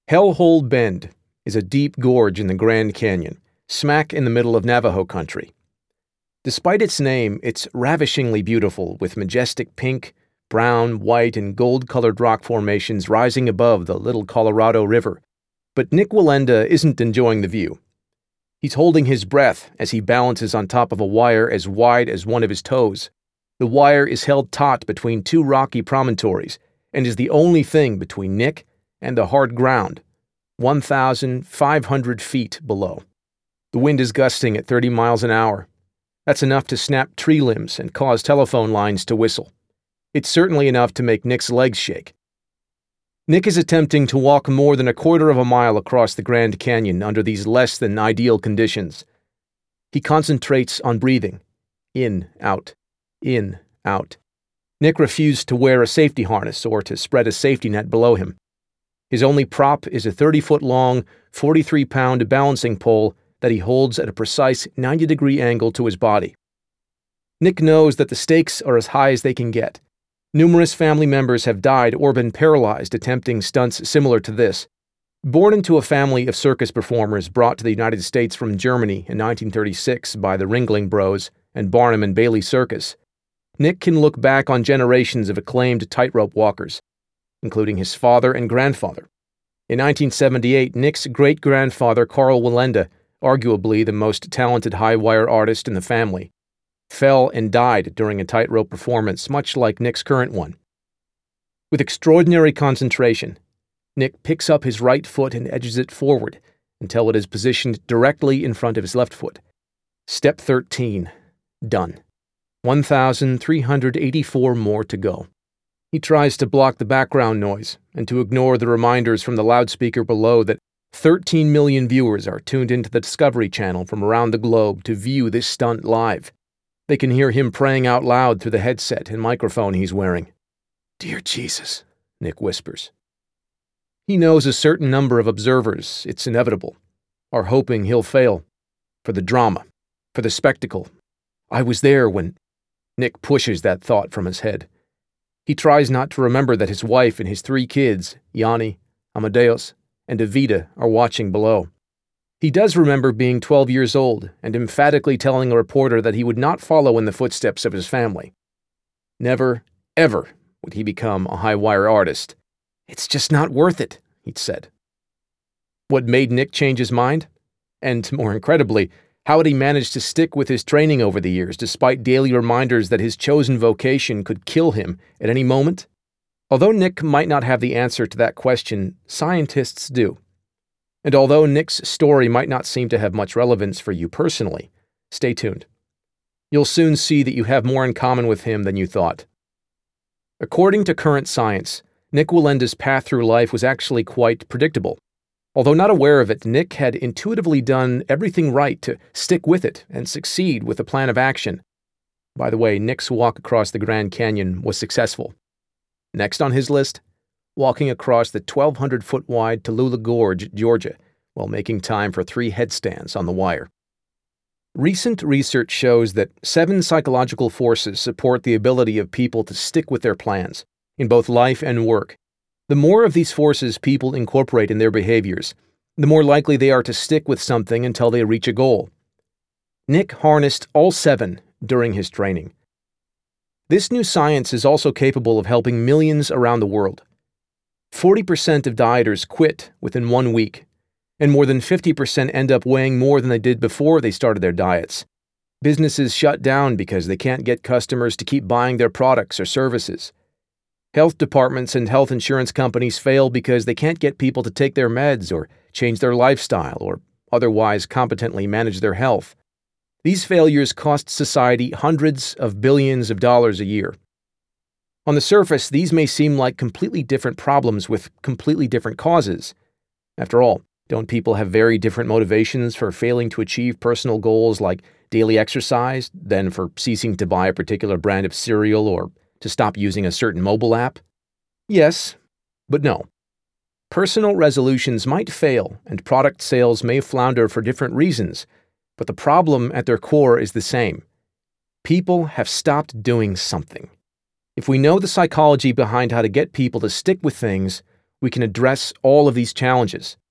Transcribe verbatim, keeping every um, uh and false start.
Hellhole Bend is a deep gorge in the Grand Canyon, smack in the middle of Navajo country. Despite its name, it's ravishingly beautiful, with majestic pink, brown, white, and gold-colored rock formations rising above the Little Colorado River. But Nik Wallenda isn't enjoying the view. He's holding his breath as he balances on top of a wire as wide as one of his toes. The wire is held taut between two rocky promontories and is the only thing between Nik and the hard ground, one thousand five hundred feet below. The wind is gusting at thirty miles an hour. That's enough to snap tree limbs and cause telephone lines to whistle. It's certainly enough to make Nik's legs shake. Nik is attempting to walk more than a quarter of a mile across the Grand Canyon under these less than ideal conditions. He concentrates on breathing. In, out, in, out. Nik refused to wear a safety harness or to spread a safety net below him. His only prop is a thirty-foot-long, forty-three-pound balancing pole that he holds at a precise ninety-degree angle to his body. Nik knows that the stakes are as high as they can get. Numerous family members have died or been paralyzed attempting stunts similar to this. Born into a family of circus performers brought to the United States from Germany in nineteen thirty-six by the Ringling Bros and Barnum and Bailey Circus, Nik can look back on generations of acclaimed tightrope walkers, including his father and grandfather. In nineteen seventy-eight, Nik's great-grandfather Carl Wallenda, arguably the most talented high-wire artist in the family, fell and died during a tightrope performance, much like Nik's current one. With extraordinary concentration, Nik picks up his right foot and edges it forward until it is positioned directly in front of his left foot. Step thirteen. Done. one thousand three hundred eighty-four more to go. He tries to block the background noise and to ignore the reminders from the loudspeaker below that thirteen million viewers are tuned into the Discovery Channel from around the globe to view this stunt live. They can hear him praying out loud through the headset and microphone he's wearing. "Dear Jesus," Nik whispers. He knows a certain number of observers, it's inevitable, are hoping he'll fail. For the drama, for the spectacle. I was there when... Nik pushes that thought from his head. He tries not to remember that his wife and his three kids, Yanni, Amadeus, and Evita, are watching below. He does remember being twelve years old and emphatically telling a reporter that he would not follow in the footsteps of his family. Never, ever would he become a high-wire artist. "It's just not worth it," he'd said. What made Nik change his mind? And, more incredibly, how had he managed to stick with his training over the years despite daily reminders that his chosen vocation could kill him at any moment? Although Nik might not have the answer to that question, scientists do. And although Nik's story might not seem to have much relevance for you personally, stay tuned. You'll soon see that you have more in common with him than you thought. According to current science, Nik Wallenda's path through life was actually quite predictable. Although not aware of it, Nik had intuitively done everything right to stick with it and succeed with a plan of action. By the way, Nik's walk across the Grand Canyon was successful. Next on his list, walking across the twelve hundred foot wide Tallulah Gorge, Georgia, while making time for three headstands on the wire. Recent research shows that seven psychological forces support the ability of people to stick with their plans, in both life and work. The more of these forces people incorporate in their behaviors, the more likely they are to stick with something until they reach a goal. Nik harnessed all seven during his training. This new science is also capable of helping millions around the world. forty percent of dieters quit within one week, and more than fifty percent end up weighing more than they did before they started their diets. Businesses shut down because they can't get customers to keep buying their products or services. Health departments and health insurance companies fail because they can't get people to take their meds or change their lifestyle or otherwise competently manage their health. These failures cost society hundreds of billions of dollars a year. On the surface, these may seem like completely different problems with completely different causes. After all, don't people have very different motivations for failing to achieve personal goals like daily exercise than for ceasing to buy a particular brand of cereal or to stop using a certain mobile app? Yes, but no. Personal resolutions might fail and product sales may flounder for different reasons, but the problem at their core is the same. People have stopped doing something. If we know the psychology behind how to get people to stick with things, we can address all of these challenges.